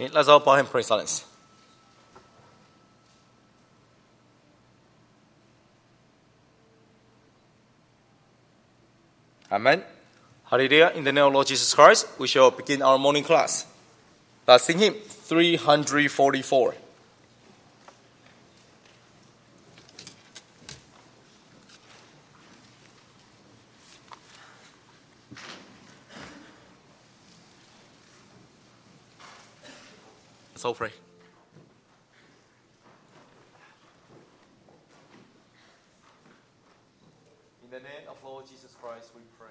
Okay, let's all bow and pray silence. Amen. Hallelujah. In the name of Lord Jesus Christ, we shall begin our morning class. Let's sing hymn 344. Let's all pray. In the name of Lord Jesus Christ, we pray.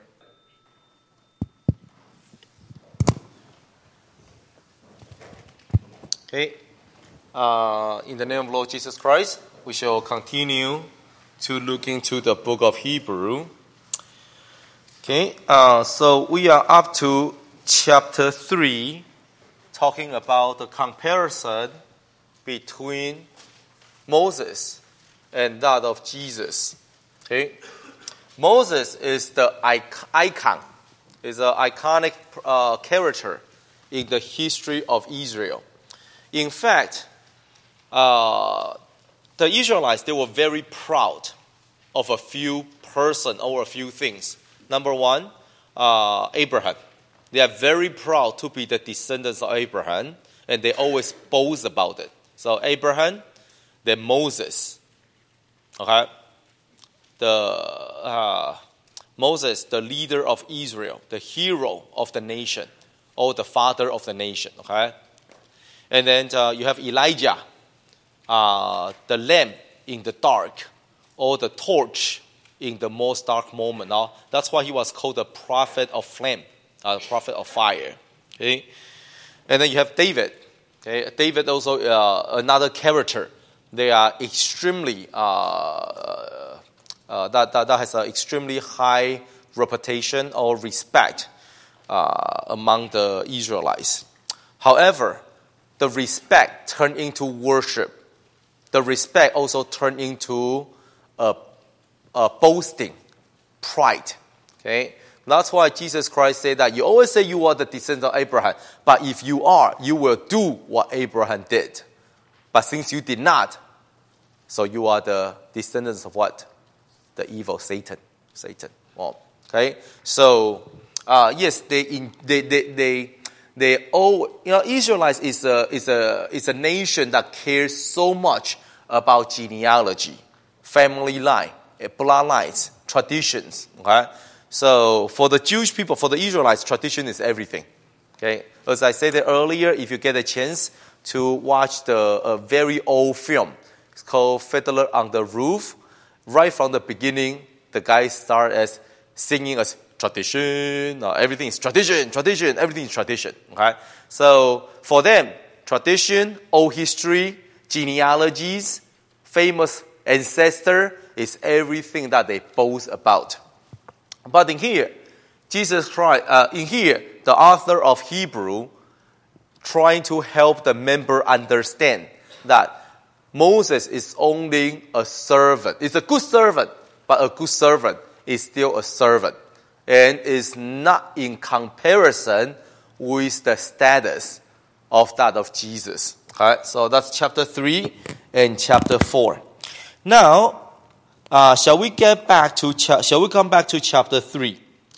Okay. In the name of Lord Jesus Christ, we shall continue to look into the book of Hebrew. Okay. So we are up to chapter 3, talking about the comparison between Moses and that of Jesus. Okay. Moses is the icon, is an iconic character in the history of Israel. In fact, the Israelites, they were very proud of a few persons or a few things. Number one, Abraham. They are very proud to be the descendants of Abraham, and they always boast about it. So Abraham, then Moses. Okay? Moses, the leader of Israel, the hero of the nation, or the father of the nation. Okay? And then you have Elijah, the lamp in the dark, or the torch in the most dark moment. That's why he was called the prophet of flame, prophet of fire. Okay? And then you have David. Okay? David also another character. They are extremely that has an extremely high reputation or respect among the Israelites. However, the respect turned into worship. The respect also turned into a boasting, pride. Okay, that's why Jesus Christ said that you always say you are the descendant of Abraham, but if you are, you will do what Abraham did. But since you did not, so you are the descendants of what? The evil Satan. Well, okay, so yes, they all, Israelites is a nation that cares so much about genealogy, family line, bloodlines, traditions. Okay, so for the Jewish people, for the Israelites, tradition is everything. Okay, as I said earlier, if you get a chance to watch a very old film, it's called Fiddler on the Roof. Right from the beginning, the guys start as singing as tradition. Everything is tradition. Everything is tradition. Okay, so for them, tradition, old history, genealogies, famous ancestor is everything that they boast about. But in here, Jesus Christ, the author of Hebrew, trying to help the member understand that Moses is only a servant. It's a good servant, but a good servant is still a servant and is not in comparison with the status of that of Jesus. Okay, so that's chapter 3 and chapter 4. Now, shall we come back to chapter 3?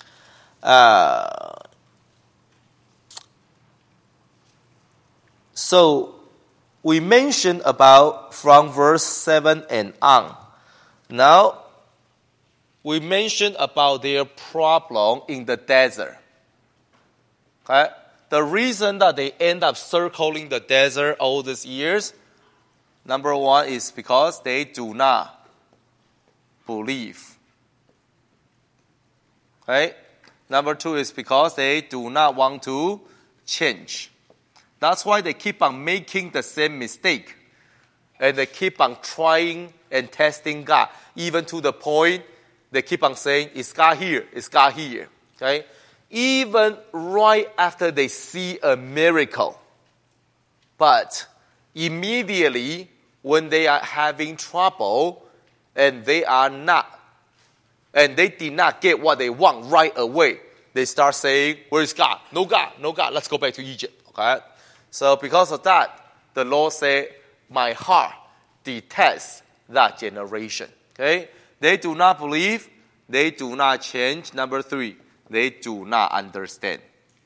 So we mentioned about from verse 7 and on. Now, we mentioned about their problem in the desert. Okay? The reason that they end up circling the desert all these years, number one is because they do not believe. Okay? Number two is because they do not want to change. That's why they keep on making the same mistake. And they keep on trying and testing God, even to the point they keep on saying, is God here? Is God here? Okay? Even right after they see a miracle. But immediately when they are having trouble and they did not get what they want right away, they start saying, where is God? No God, no God, let's go back to Egypt. Okay? So because of that, the Lord said, my heart detests that generation. Okay? They do not believe. They do not change. Number 3, they do not understand.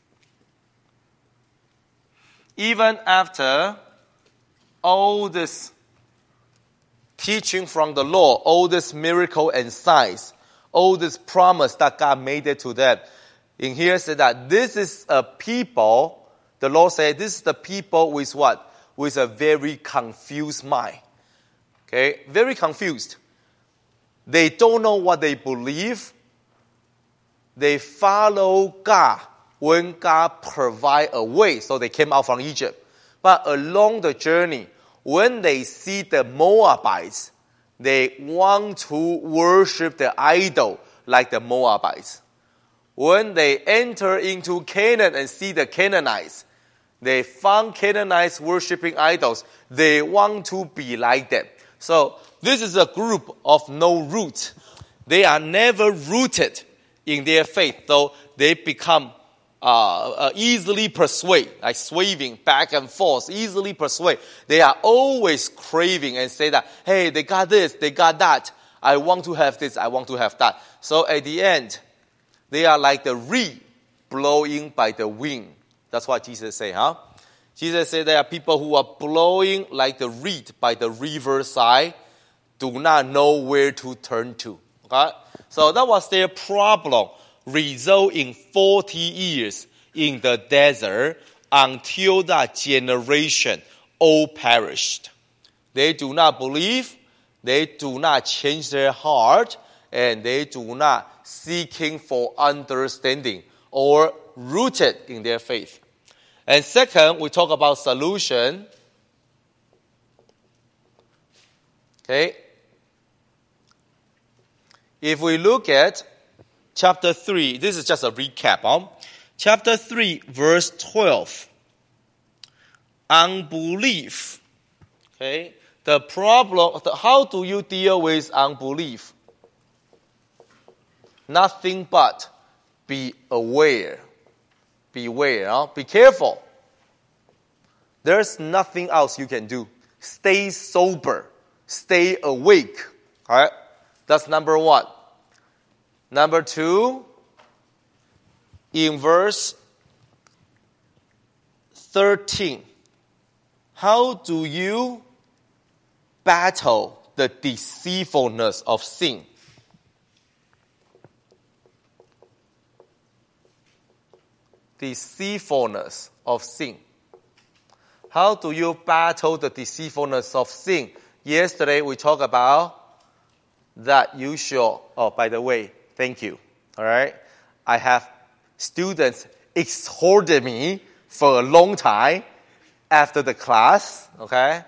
Even after all this teaching from the Lord, all this miracle and signs, all this promise that God made it to them, in here said that this is a people, the Lord said, this is the people with what? With a very confused mind. Okay? Very confused. They don't know what they believe. They follow God when God provide a way, so they came out from Egypt. But along the journey, when they see the Moabites, they want to worship the idol like the Moabites. When they enter into Canaan and see the Canaanites, they found Canaanites worshiping idols. They want to be like them. So this is a group of no root. They are never rooted in their faith, though they become easily persuade, like swaying back and forth, easily persuade. They are always craving and say that, hey, they got this, they got that. I want to have this, I want to have that. So at the end, they are like the reed blowing by the wind. That's what Jesus said, huh? Jesus said there are people who are blowing like the reed by the riverside, do not know where to turn to. Okay? So that was their problem, result in 40 years in the desert until that generation all perished. They do not believe, they do not change their heart, and they do not seeking for understanding or rooted in their faith. And second, we talk about solution. Okay. If we look at chapter 3, this is just a recap. Chapter 3, verse 12. Unbelief. Okay. The problem, how do you deal with unbelief? Nothing but be aware. Beware. Be careful. There's nothing else you can do. Stay sober. Stay awake. All right? That's number 1. Number 2, in verse 13, how do you battle the deceitfulness of sin? Deceitfulness of sin. How do you battle the deceitfulness of sin? Yesterday we talked about that you should, by the way, thank you. All right? I have students exhorted me for a long time after the class. Okay?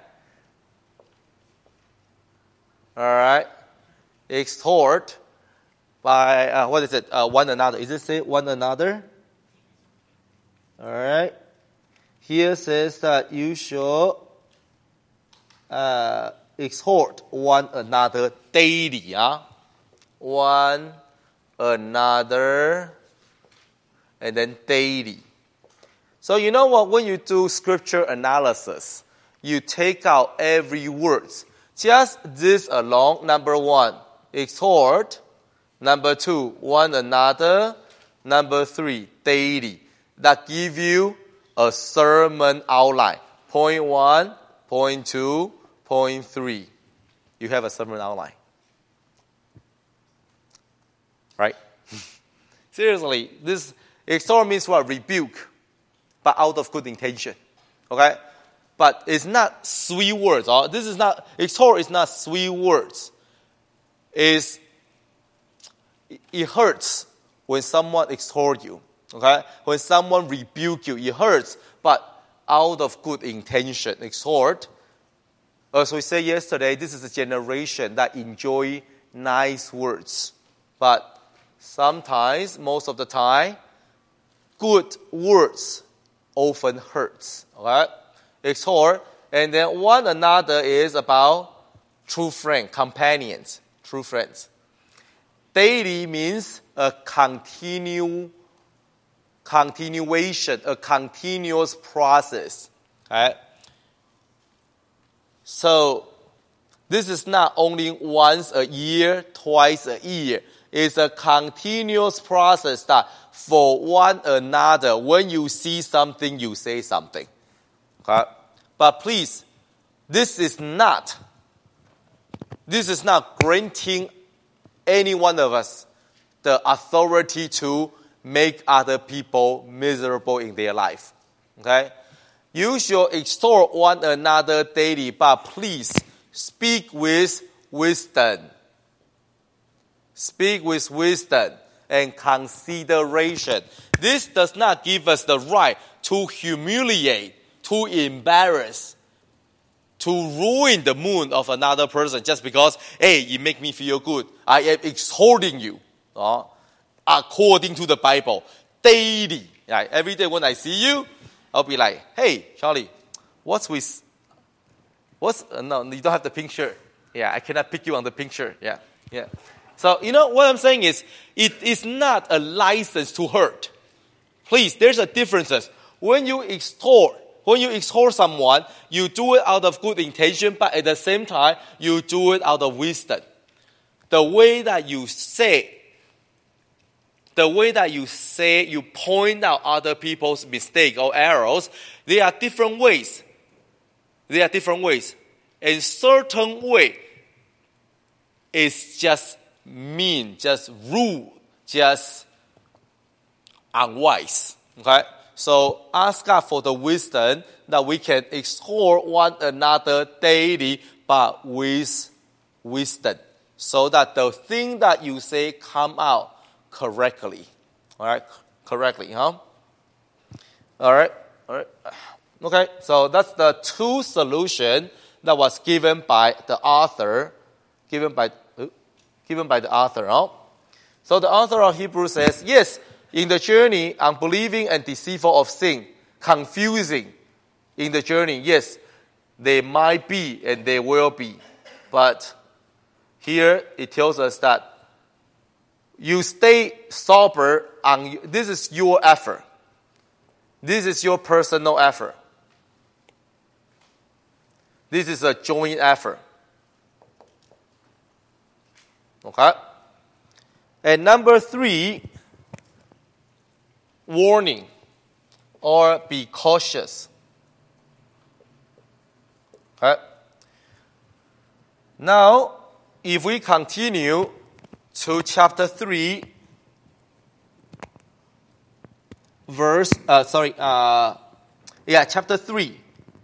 All right? Exhort by, what is it? One another. Is it say one another? All right. Here says that you should exhort one another daily. One another and then daily. So you know what? When you do scripture analysis, you take out every word. Just this alone. Number 1, exhort. Number 2, one another. Number 3, daily. That give you a sermon outline. Point 1, point 2, point 3. You have a sermon outline. Right? Seriously, this exhort means what? Rebuke, but out of good intention. Okay? But it's not sweet words. This is not, exhort is not sweet words. It hurts when someone exhort you. Okay? When someone rebuke you, it hurts, but out of good intention. Exhort. As we said yesterday, this is a generation that enjoy nice words. But sometimes, most of the time, good words often hurts. Okay? Exhort. And then one another is about true friends, companions, true friends. Daily means a continuation, a continuous process. Okay? So, this is not only once a year, twice a year. It's a continuous process that for one another, when you see something, you say something. Okay? But please, this is not granting any one of us the authority to make other people miserable in their life. Okay? You should exhort one another daily, but please speak with wisdom. Speak with wisdom and consideration. This does not give us the right to humiliate, to embarrass, to ruin the mood of another person just because, hey, you make me feel good. I am exhorting you according to the Bible daily. Right? Every day when I see you, I'll be like, hey, Charlie, no, you don't have the pink shirt. Yeah, I cannot pick you on the pink shirt. Yeah. So, what I'm saying is, it is not a license to hurt. Please, there's a difference. When you exhort someone, you do it out of good intention, but at the same time, you do it out of wisdom. The way that you say, you point out other people's mistakes or errors, there are different ways. And certain way is just mean, just rude, just unwise. Okay? So ask God for the wisdom that we can exhort one another daily, but with wisdom, so that the thing that you say come out correctly. All right? Correctly, huh? All right. Okay, so that's the two solution that was given by the author. Given by the author. Huh? So the author of Hebrews says, yes, in the journey, unbelieving and deceitful of sin, confusing in the journey, yes, they might be and they will be. But here it tells us that you stay sober, this is your effort. This is your personal effort. This is a joint effort. Okay? And number 3, warning or be cautious. Okay? Now, if we continue to chapter 3, chapter 3,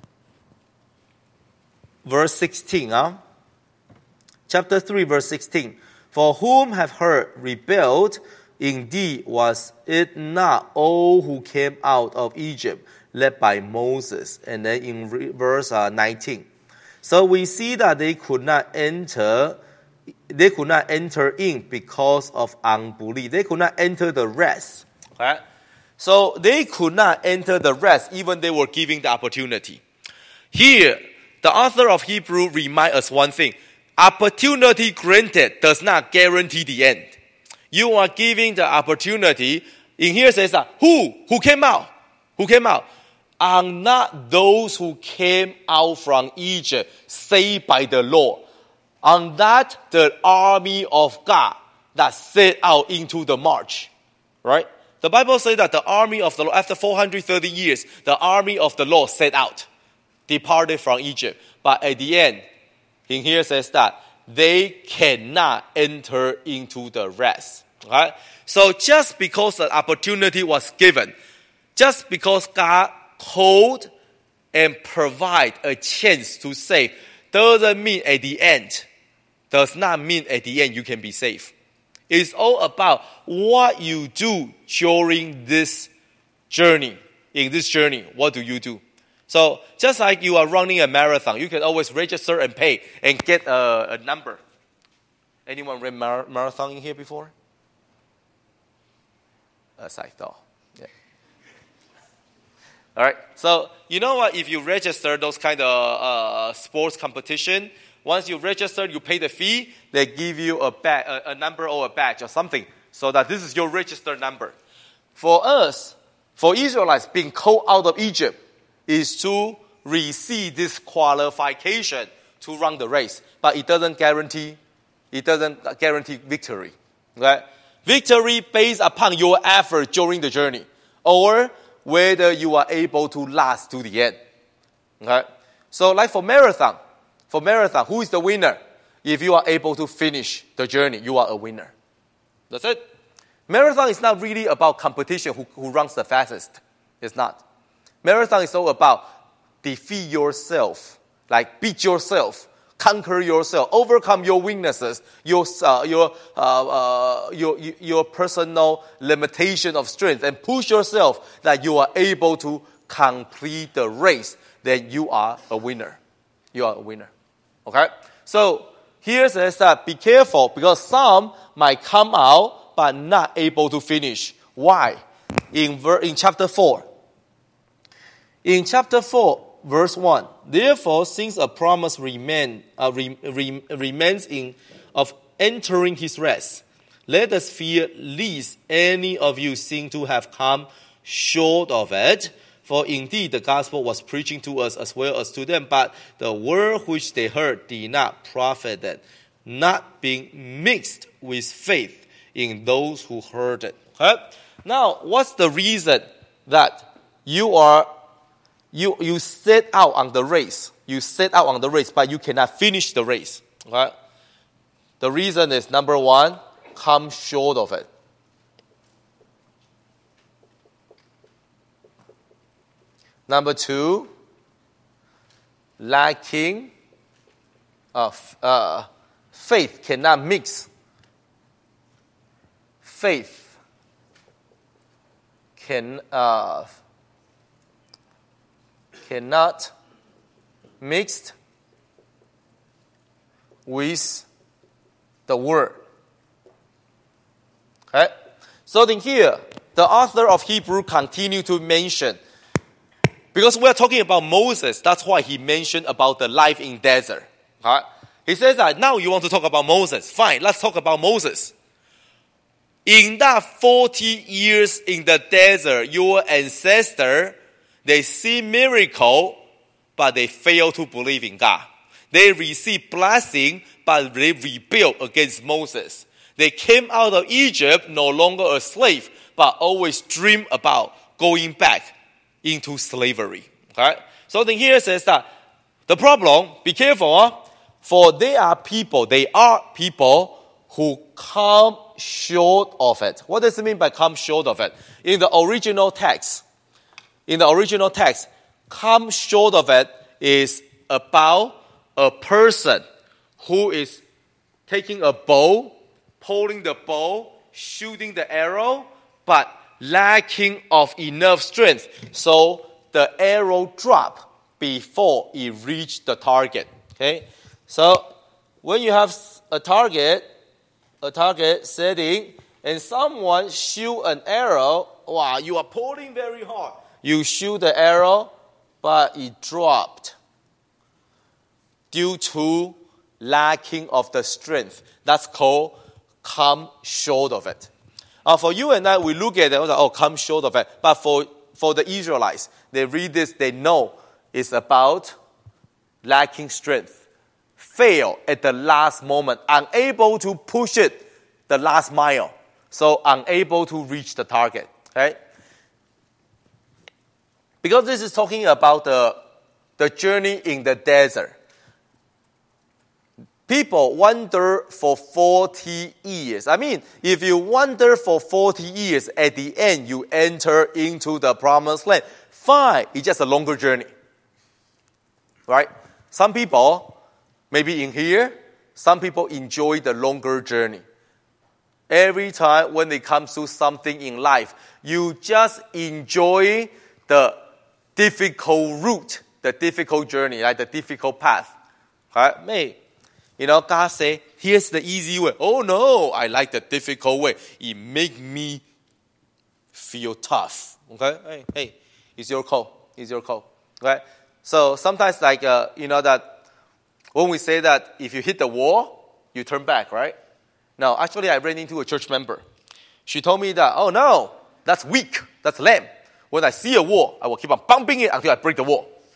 verse 16. Chapter 3, verse 16. For whom have heard rebelled, indeed was it not all who came out of Egypt, led by Moses? And then in verse 19. So we see that they could not enter in because of unbelief. They could not enter the rest. Okay? So they could not enter the rest even they were given the opportunity. Here, the author of Hebrew reminds us one thing. Opportunity granted does not guarantee the end. You are giving the opportunity. In here it says that who came out? Who came out? Are not those who came out from Egypt saved by the Lord. Are that the army of God that set out into the march. Right? The Bible says that the army of the Lord, after 430 years, the army of the Lord set out, departed from Egypt. But at the end, in here says that they cannot enter into the rest. Right? So just because the opportunity was given, just because God called and provide a chance to save, does not mean at the end you can be saved. It's all about what you do during this journey. In this journey, what do you do? So just like you are running a marathon, you can always register and pay and get a number. Anyone ran marathon in here before? As I thought. Yeah. All right. So you know what? If you register those kind of sports competition, once you register, you pay the fee. They give you a number or a badge or something, so that this is your registered number. For us, for Israelites being called out of Egypt, is to receive this qualification to run the race, but it doesn't guarantee victory. Okay? Victory based upon your effort during the journey, or whether you are able to last to the end. Okay? So like for marathon, who is the winner? If you are able to finish the journey, you are a winner. That's it. Marathon is not really about competition, who runs the fastest. It's not. Marathon is all about defeat yourself, like beat yourself, conquer yourself, overcome your weaknesses, your personal limitation of strength, and push yourself that you are able to complete the race. Then you are a winner. You are a winner. Okay? So here says that be careful, because some might come out but not able to finish. Why? In chapter 4. In chapter 4, verse 1, therefore, since a promise remains of entering his rest, let us fear lest any of you seem to have come short of it. For indeed the gospel was preaching to us as well as to them, but the word which they heard did not profit them, not being mixed with faith in those who heard it. Okay? Now, what's the reason that you set out on the race? You set out on the race, but you cannot finish the race. Okay? The reason is, number one, come short of it. Number two, lacking of faith cannot mix. Faith cannot mix with the word. Okay? So then here, the author of Hebrew continue to mention, because we're talking about Moses, that's why he mentioned about the life in desert. Okay? He says that now you want to talk about Moses. Fine, let's talk about Moses. In that 40 years in the desert, your ancestor, they see miracle, but they fail to believe in God. They receive blessing, but they rebel against Moses. They came out of Egypt no longer a slave, but always dream about going back into slavery. Okay? So then here it says that the problem, be careful, for they are people who come short of it. What does it mean by come short of it? In the original text, come short of it is about a person who is taking a bow, pulling the bow, shooting the arrow, but lacking of enough strength. So the arrow drop before it reached the target. Okay? So when you have a target setting, and someone shoot an arrow, wow, you are pulling very hard. You shoot the arrow, but it dropped due to lacking of the strength. That's called come short of it. For you and I, we look at it, come short of it. But for the Israelites, they read this, they know it's about lacking strength. Fail at the last moment, unable to push it the last mile. So unable to reach the target. Okay? Because this is talking about the journey in the desert. People wander for 40 years. I mean, if you wander for 40 years, at the end you enter into the promised land. Fine, it's just a longer journey. Right? Some people, maybe in here, some people enjoy the longer journey. Every time when it comes to something in life, you just enjoy the difficult route, the difficult journey, like the difficult path. Right? God say, here's the easy way. Oh no, I like the difficult way. It make me feel tough. Okay? Hey, it's your call. It's your call. Okay? So sometimes that when we say that if you hit the wall, you turn back, right? No, actually I ran into a church member. She told me that, oh no, that's weak. That's lame. When I see a wall, I will keep on bumping it until I break the wall.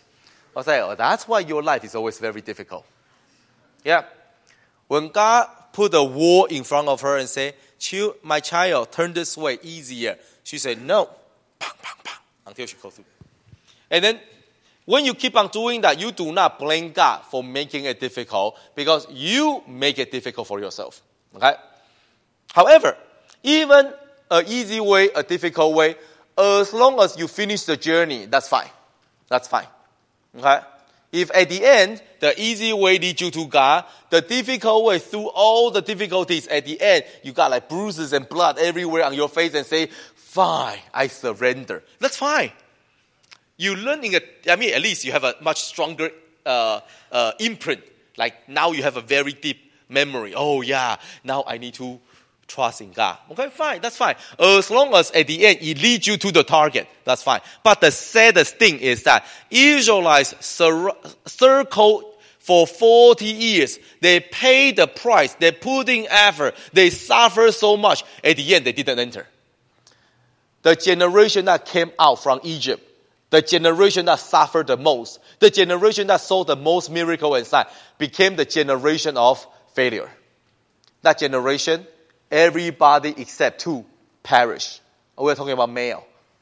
I say, oh, that's why your life is always very difficult. Yeah. When God put a wall in front of her and say, my child, turn this way, easier. She said, no. Bang, bang, bang, until she goes through. And then, when you keep on doing that, you do not blame God for making it difficult because you make it difficult for yourself. Okay? However, even an easy way, a difficult way, as long as you finish the journey, that's fine. That's fine. Okay? If at the end, the easy way leads you to God, the difficult way through all the difficulties, at the end, you got like bruises and blood everywhere on your face and say, fine, I surrender. That's fine. You learn at least you have a much stronger imprint. Like now you have a very deep memory. Oh yeah, now I need to trust in God. Okay, fine, that's fine. As long as at the end it leads you to the target, that's fine. But the saddest thing is that Israelites circled for 40 years. They paid the price. They put in effort. They suffered so much. At the end, they didn't enter. The generation that came out from Egypt, the generation that suffered the most, the generation that saw the most miracle and sign, became the generation of failure. That generation, everybody except two perished. We're talking about male.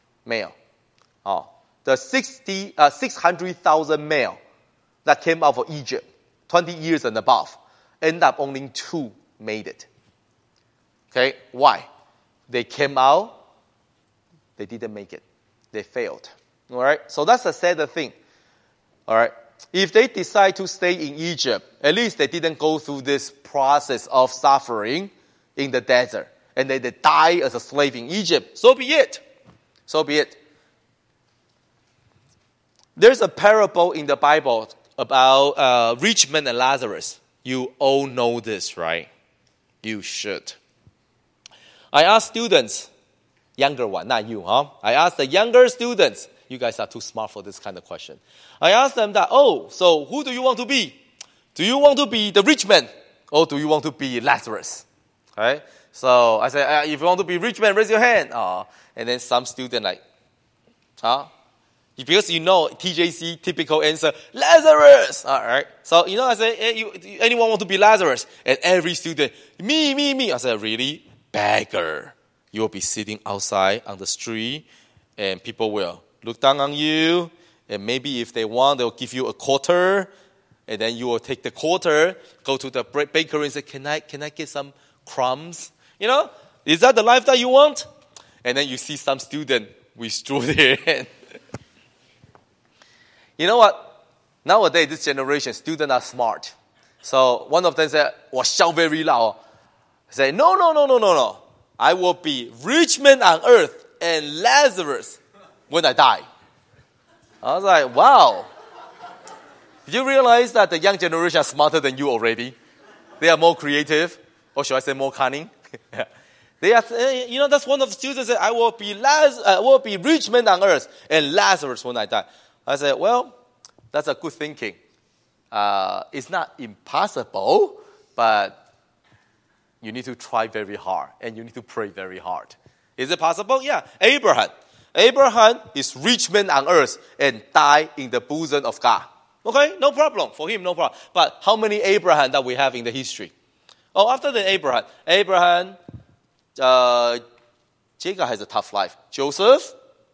The 600,000 male that came out of Egypt, 20 years and above, end up only two made it. Okay, why? They came out, they didn't make it. They failed. All right, so that's the sad thing. All right, if they decide to stay in Egypt, at least they didn't go through this process of suffering in the desert, and they die as a slave in Egypt. So be it. So be it. There's a parable in the Bible about rich man and Lazarus. You all know this, right? You should. I asked students, younger one, not you, huh? I asked the younger students. You guys are too smart for this kind of question. I asked them that, so who do you want to be? Do you want to be the rich man? Or do you want to be Lazarus? Right? So I said, if you want to be rich man, raise your hand. And then some student like, because you know TJC typical answer, Lazarus. All right. So, I said, hey, anyone want to be Lazarus? And every student, me. I said, really? Beggar. You will be sitting outside on the street and people will look down on you. And maybe if they want, they'll give you a quarter. And then you will take the quarter, go to the bakery and say, can I get some crumbs? Is that the life that you want? And then you see some student withdraw their hand. You know what? Nowadays, this generation, students are smart. So one of them said, 我笑 very loud. I said, no. I will be rich man on earth and Lazarus when I die. I was like, wow. Did you realize that the young generation are smarter than you already? They are more creative, or should I say more cunning? They are, that's one of the students said, I will be rich man on earth and Lazarus when I die. I said, well, that's a good thinking. It's not impossible, but you need to try very hard and you need to pray very hard. Is it possible? Yeah. Abraham is rich man on earth and died in the bosom of God. Okay, no problem. For him, no problem. But how many Abraham that we have in the history? After the Abraham, Jacob has a tough life. Joseph,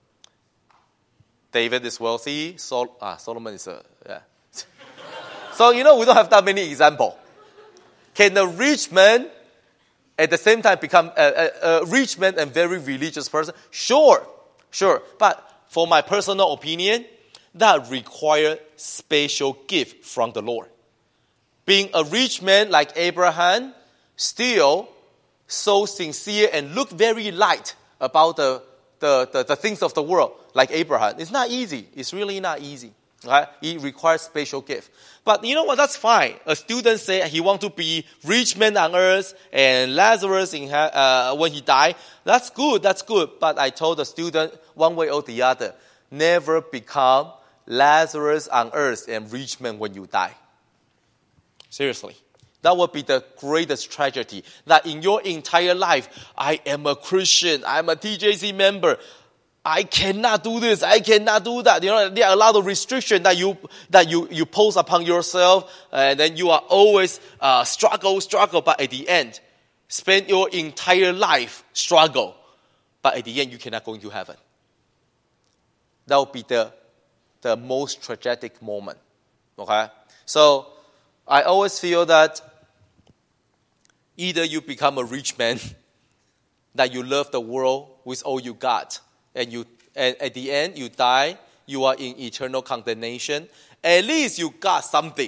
David is wealthy. Solomon is yeah. So, we don't have that many examples. Can a rich man at the same time become a rich man and very religious person? Sure. But for my personal opinion, that requires special gift from the Lord. Being a rich man like Abraham, still so sincere and look very light about the things of the world, like Abraham. It's not easy. It's really not easy. Right? It requires special gift. But you know what? That's fine. A student say he want to be rich man on earth and Lazarus when he died. That's good. But I told the student one way or the other, never become Lazarus on earth and rich man when you die. Seriously. That would be the greatest tragedy. That in your entire life, I am a Christian, I'm a TJC member. I cannot do this. I cannot do that. There are a lot of restrictions that you pose upon yourself, and then you are always struggle. But at the end, spend your entire life struggle. But at the end, you cannot go into heaven. That will be the most tragic moment. Okay, so I always feel that either you become a rich man, that you love the world with all you got, and at the end you die, you are in eternal condemnation. At least you got something.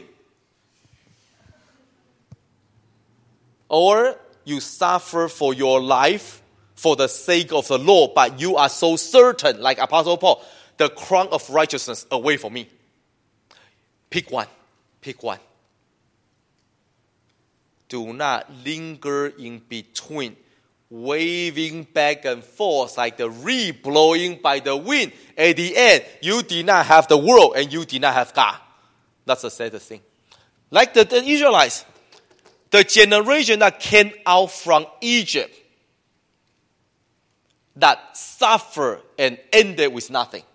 Or you suffer for your life for the sake of the Lord, but you are so certain, like Apostle Paul, the crown of righteousness away from me. Pick one. Do not linger in between, waving back and forth like the reed blowing by the wind. At the end, you did not have the world and you did not have God. That's the saddest thing. Like the Israelites, the generation that came out from Egypt, that suffered and ended with nothing.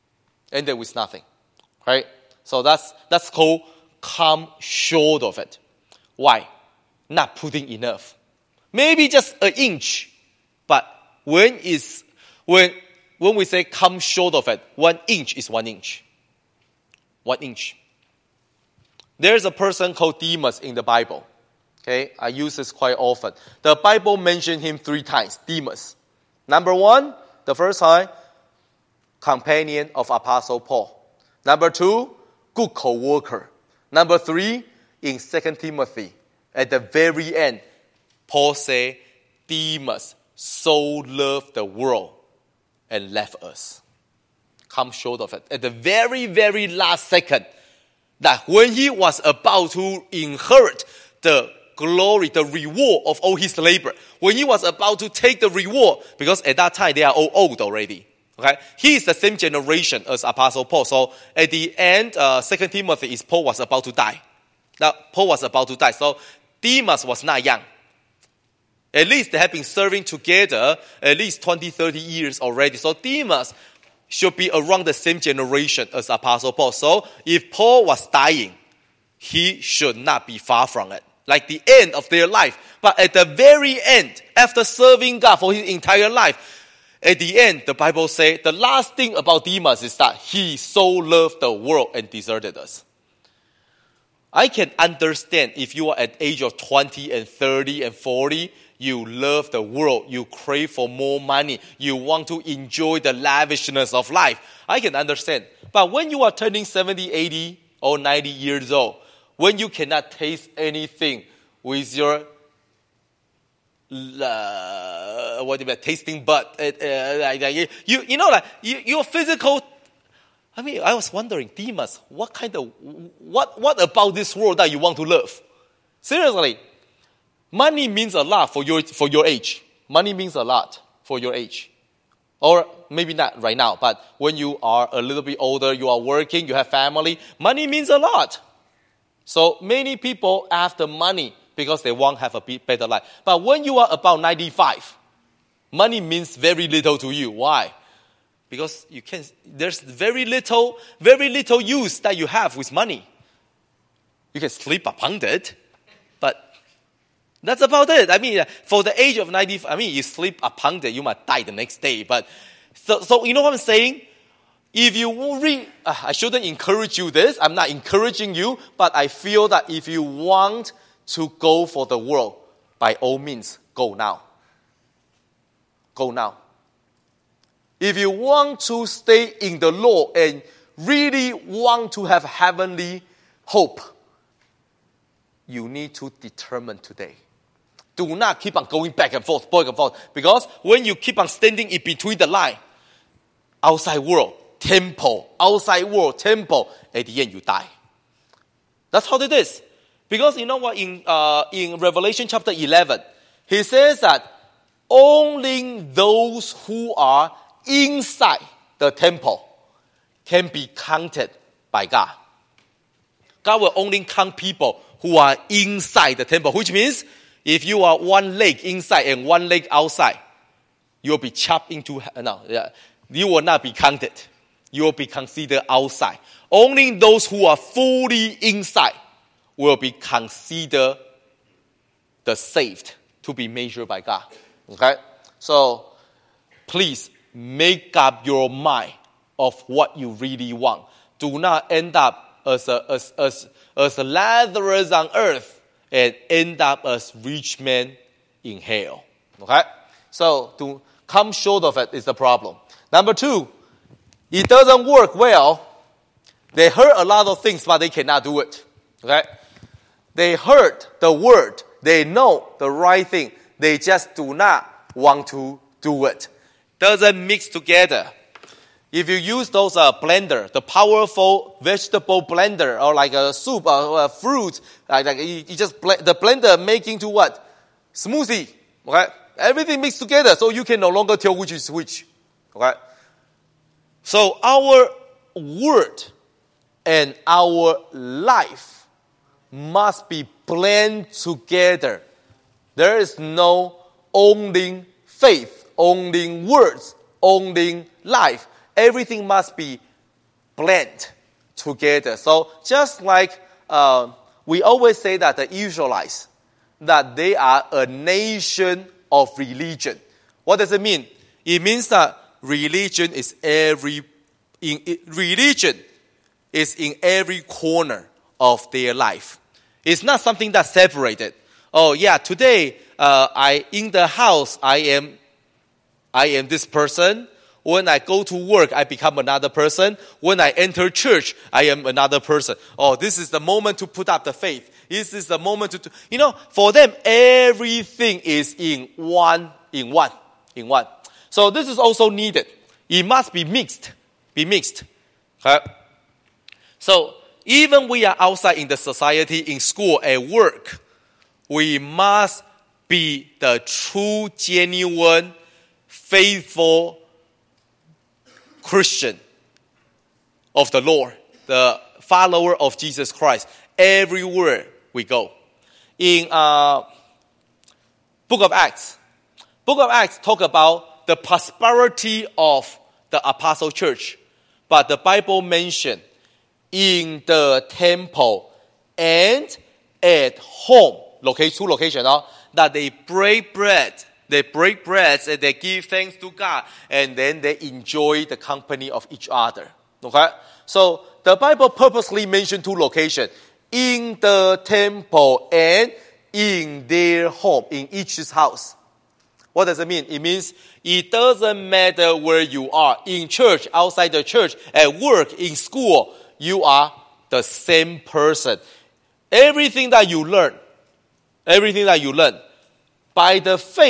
Right? So that's called come short of it. Why? Not putting enough. Maybe just an inch. But when we say come short of it, 1 inch is 1 inch. 1 inch. There's a person called Demas in the Bible. Okay, I use this quite often. The Bible mentioned him 3 times, Demas. Number 1, the first time, companion of Apostle Paul. Number 2, good co-worker. Number 3, in 2 Timothy, at the very end, Paul said, Demas so loved the world and left us. Come short of it. At the very, very last second, that when he was about to inherit the glory, the reward of all his labor, when he was about to take the reward, because at that time they are all old already. Okay, he is the same generation as Apostle Paul. So at the end, 2 Timothy is Paul was about to die. Now Paul was about to die. So Demas was not young. At least they have been serving together at least 20, 30 years already. So Demas should be around the same generation as Apostle Paul. So if Paul was dying, he should not be far from it. Like the end of their life. But at the very end, after serving God for his entire life, at the end, the Bible says the last thing about Demas is that he so loved the world and deserted us. I can understand if you are at the age of 20 and 30 and 40, you love the world, you crave for more money, you want to enjoy the lavishness of life. I can understand. But when you are turning 70, 80, or 90 years old, when you cannot taste anything with your tasting bud, your physical. I mean, I was wondering, Demas, what about this world that you want to love? Seriously, money means a lot for your age. Money means a lot for your age, or maybe not right now. But when you are a little bit older, you are working, you have family. Money means a lot. So many people after money because they want to have a better life. But when you are about 95, money means very little to you. Why? Because there's very little use that you have with money. You can sleep upon it, but that's about it. I mean, for the age of 90, you sleep upon it, you might die the next day. But so you know what I'm saying? If you read, I shouldn't encourage you this. I'm not encouraging you, but I feel that if you want to go for the world, by all means, go now. Go now. If you want to stay in the Lord and really want to have heavenly hope, you need to determine today. Do not keep on going back and forth. Because when you keep on standing in between the line, outside world, temple, outside world, temple, at the end you die. That's how it is. Because you know what, in Revelation chapter 11, he says that only those who are inside the temple can be counted by God. God will only count people who are inside the temple, which means if you are one leg inside and one leg outside, you'll be chopped into, you will not be counted. You will be considered outside. Only those who are fully inside will be considered the saved to be measured by God. Okay? So, please make up your mind of what you really want. Do not end up as a Lazarus on earth and end up as rich men in hell. Okay? So, to come short of it is the problem. Number 2, it doesn't work well. They heard a lot of things, but they cannot do it. Okay? They heard the word. They know the right thing. They just do not want to do it. Doesn't mix together. If you use those blender, the powerful vegetable blender, or like a soup or a fruit, like you just the blender making to what? Smoothie. Okay? Everything mixed together, so you can no longer tell which is which. Okay? So our word and our life must be blended together. There is no only faith, only words, only life. Everything must be blended together. So just like we always say that the Israelites, that they are a nation of religion. What does it mean? It means that religion is in every corner of their life. It's not something that's separated. Oh yeah, today in the house I am this person. When I go to work, I become another person. When I enter church, I am another person. Oh, this is the moment to put up the faith. This is the moment to for them, everything is in one. So this is also needed. It must be mixed. Okay? So even we are outside in the society, in school, at work, we must be the true, genuine, faithful Christian of the Lord, the follower of Jesus Christ, everywhere we go. In Book of Acts talk about the prosperity of the Apostle Church, but the Bible mentioned in the temple and at home, two locations, that they break bread. They break bread and they give thanks to God, and then they enjoy the company of each other. Okay? So the Bible purposely mentioned 2 locations, in the temple and in their home, in each's house. What does it mean? It means it doesn't matter where you are, in church, outside the church, at work, in school, you are the same person. Everything that you learn, by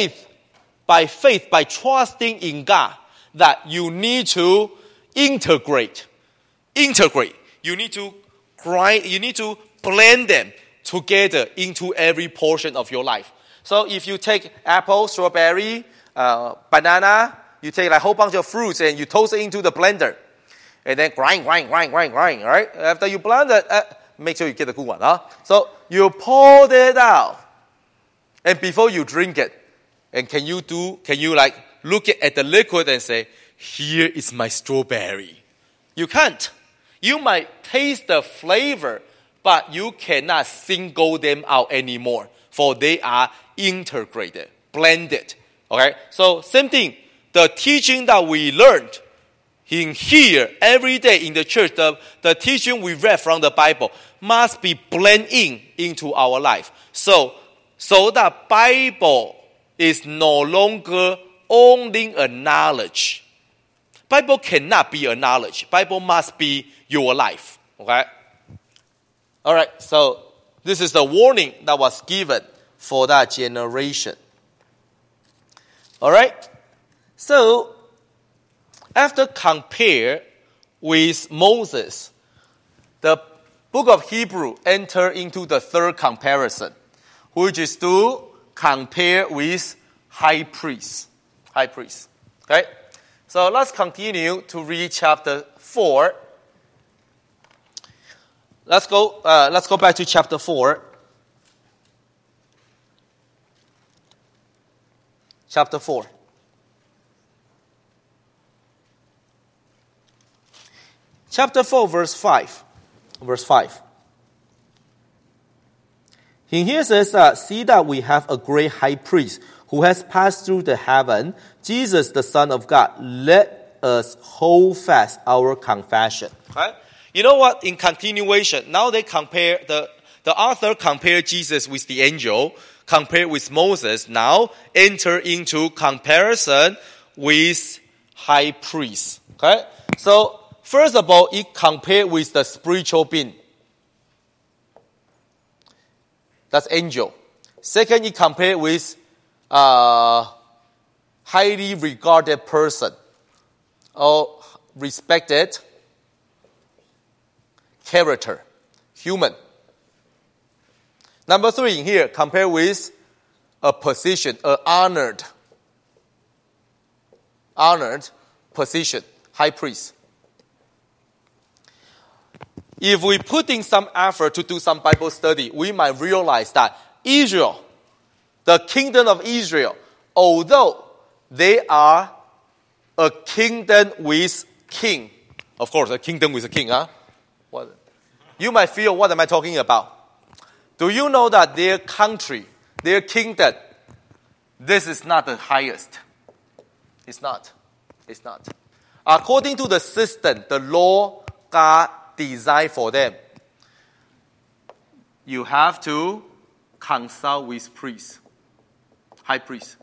trusting in God, that you need to integrate. You need to grind, you need to blend them together into every portion of your life. So if you take apple, strawberry, banana, you take a whole bunch of fruits and you toast it into the blender. And then grind, right? After you blend it, make sure you get the good one. So you pour it out. And before you drink it, and can you look at the liquid and say, here is my strawberry? You can't. You might taste the flavor, but you cannot single them out anymore, for they are integrated, blended. Okay? So same thing, the teaching that we learned in here every day in the church, the teaching we read from the Bible must be blending into our life. So the Bible is no longer only a knowledge. Bible cannot be a knowledge. Bible must be your life. Okay? All right, so this is the warning that was given for that generation. All right? So, after compare with Moses, the book of Hebrew enter into the third comparison, which is to compare with high priest. Okay? So let's continue to read chapter 4. Let's go back to chapter 4. Chapter 4. Chapter 4, verse 5. Verse 5. In here says, see that we have a great high priest who has passed through the heaven, Jesus, the Son of God. Let us hold fast our confession. Okay? You know what? In continuation, now they compare, the author compared Jesus with the angel, compared with Moses. Now enter into comparison with high priest. Okay? So, first of all, it compared with the spiritual being. That's angel. Second, it compared with highly regarded person or respected character, human. Number 3 in here, compare with a position, honored position, high priest. If we put in some effort to do some Bible study, we might realize that Israel, the kingdom of Israel, although they are a kingdom with king, of course, a kingdom with a king, huh? What? You might feel, what am I talking about? Do you know that their country, their kingdom, this is not the highest? It's not. It's not. According to the system, the law God designed for them, you have to consult with priests, high priest.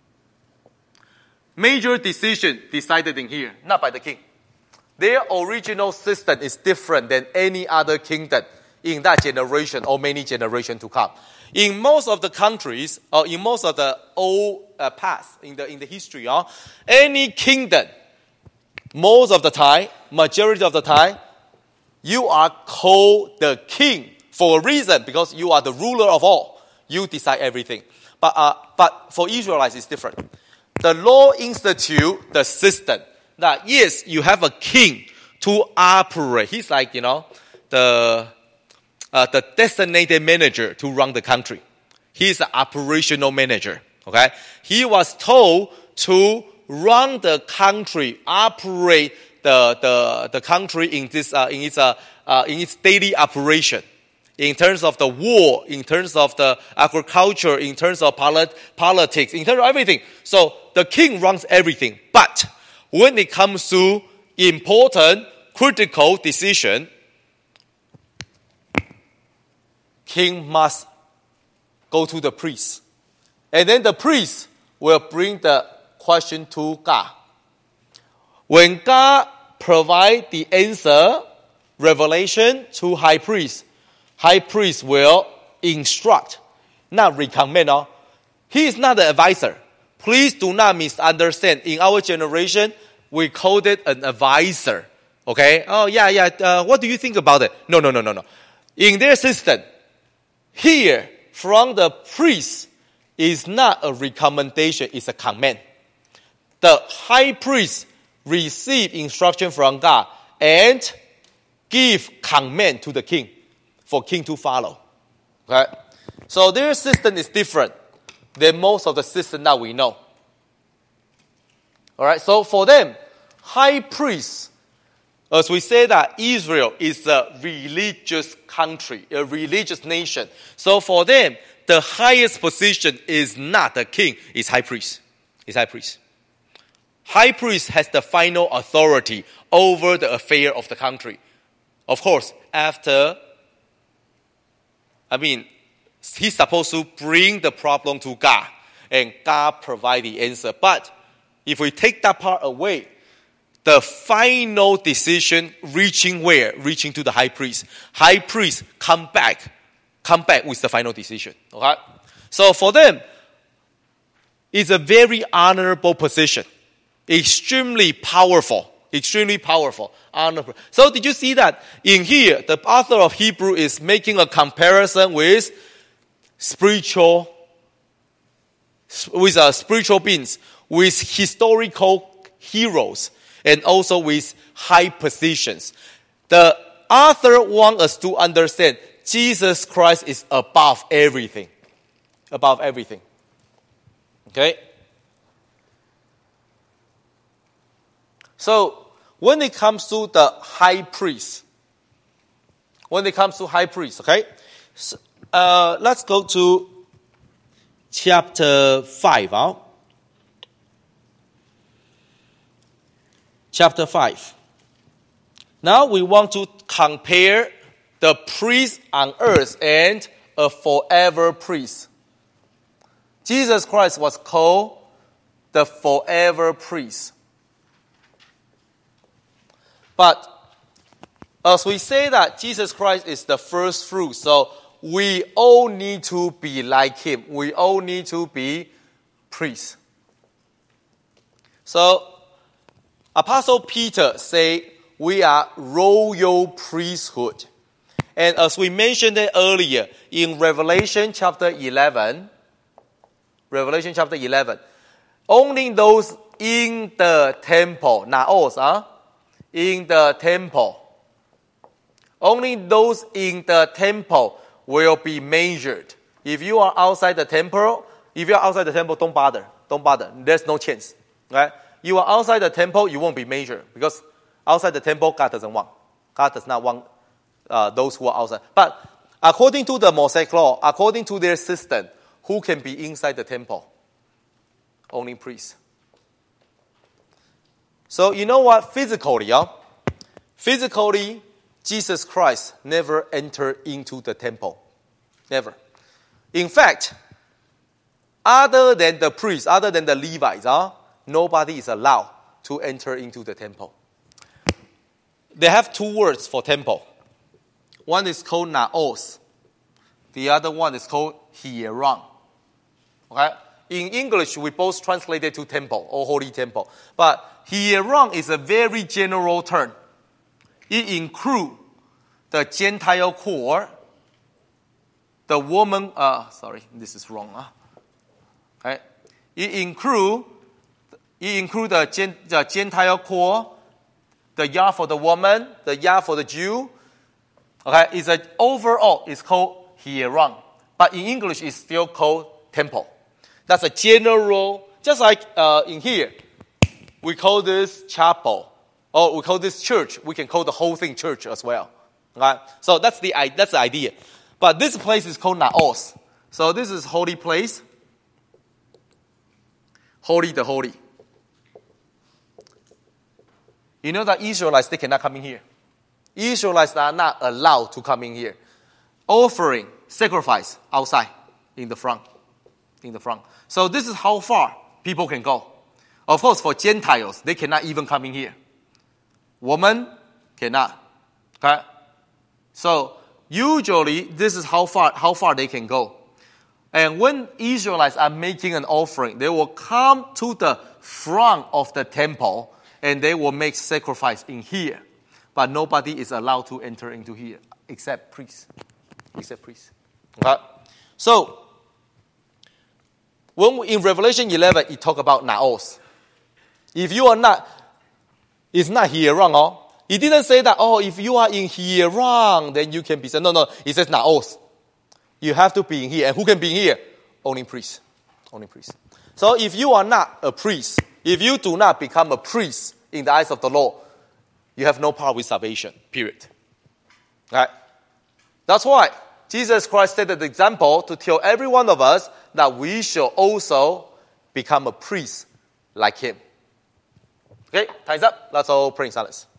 Major decision decided in here, not by the king. Their original system is different than any other kingdom in that generation or many generations to come. In most of the countries, or in most of the old past, in the history, any kingdom, most of the time, majority of the time, you are called the king for a reason, because you are the ruler of all. You decide everything. But for Israelites, it's different. The law institute the system that, yes, you have a king to operate. He's like, the designated manager to run the country. He's an operational manager. Okay? He was told to run the country, operate the country in its daily operation, in terms of the war, in terms of the agriculture, in terms of politics, in terms of everything. So the king runs everything. But when it comes to important, critical decision, king must go to the priest. And then the priest will bring the question to God. When God provides the answer, revelation to high priest will instruct, not recommend. He is not the advisor. Please do not misunderstand. In our generation, we called it an advisor. Okay? Oh, yeah. What do you think about it? No. In their system, here, from the priest, is not a recommendation, it's a command. The high priest receive instruction from God and give command to the king for king to follow. Okay? So their system is different than most of the system that we know. Alright, so for them, high priest, as we say that Israel is a religious country, a religious nation. So for them, the highest position is not the king, it's high priest. It's high priest. High priest has the final authority over the affair of the country. Of course, he's supposed to bring the problem to God, and God provide the answer. But if we take that part away, the final decision reaching where? Reaching to the high priest. High priest come back with the final decision. Okay? So for them, it's a very honorable position. Extremely powerful. Honorable. So did you see that in here, the author of Hebrew is making a comparison with spiritual beings, with historical heroes, and also with high positions. The author wants us to understand Jesus Christ is above everything. Above everything. Okay? So, when it comes to the high priest, okay? So, let's go to chapter 5. Chapter 5. Now we want to compare the priest on earth and a forever priest. Jesus Christ was called the forever priest. But as we say that Jesus Christ is the first fruit, so we all need to be like him. We all need to be priests. So Apostle Peter say we are royal priesthood. And as we mentioned it earlier, in Revelation chapter 11, only those in the temple, naos, in the temple, only those in the temple will be measured. If you are outside the temple, don't bother. There's no chance. Right? You are outside the temple, you won't be measured. Because outside the temple, God doesn't want. God does not want those who are outside. But according to the Mosaic law, according to their system, who can be inside the temple? Only priests. So you know what? Physically, Jesus Christ never entered into the temple. Never. In fact, other than the priests, other than the Levites, nobody is allowed to enter into the temple. They have two words for temple. One is called naos. The other one is called hieron. Okay? In English, we both translate it to temple or holy temple. But hieron is a very general term. It includes the Gentile core, the woman, this is wrong. Okay? It includes the Gentile core, the yard for the woman, the yard for the Jew. Okay, it's called hieron. But in English, it's still called temple. That's a general, just like in here, we call this chapel, or we call this church. We can call the whole thing church as well. Okay? So that's the idea. But this place is called naos. So this is holy place. Holy the holy. You know that Israelites, they cannot come in here. Israelites are not allowed to come in here. Offering, sacrifice, outside, in the front. So this is how far people can go. Of course, for Gentiles, they cannot even come in here. Women cannot. Okay? So usually, this is how far they can go. And when Israelites are making an offering, they will come to the front of the temple and they will make sacrifice in here. But nobody is allowed to enter into here except priests. Okay? So, in Revelation 11, it talks about naos. If you are not, it's not hieron. It didn't say that, if you are in hieron, then you can be saved. No. It says naos. You have to be in here. And who can be in here? Only priests. So if you are not a priest, if you do not become a priest in the eyes of the Lord, you have no power with salvation, period. Right? That's why Jesus Christ set an example to tell every one of us that we shall also become a priest like him. Okay, time's up. Let's all pray in silence.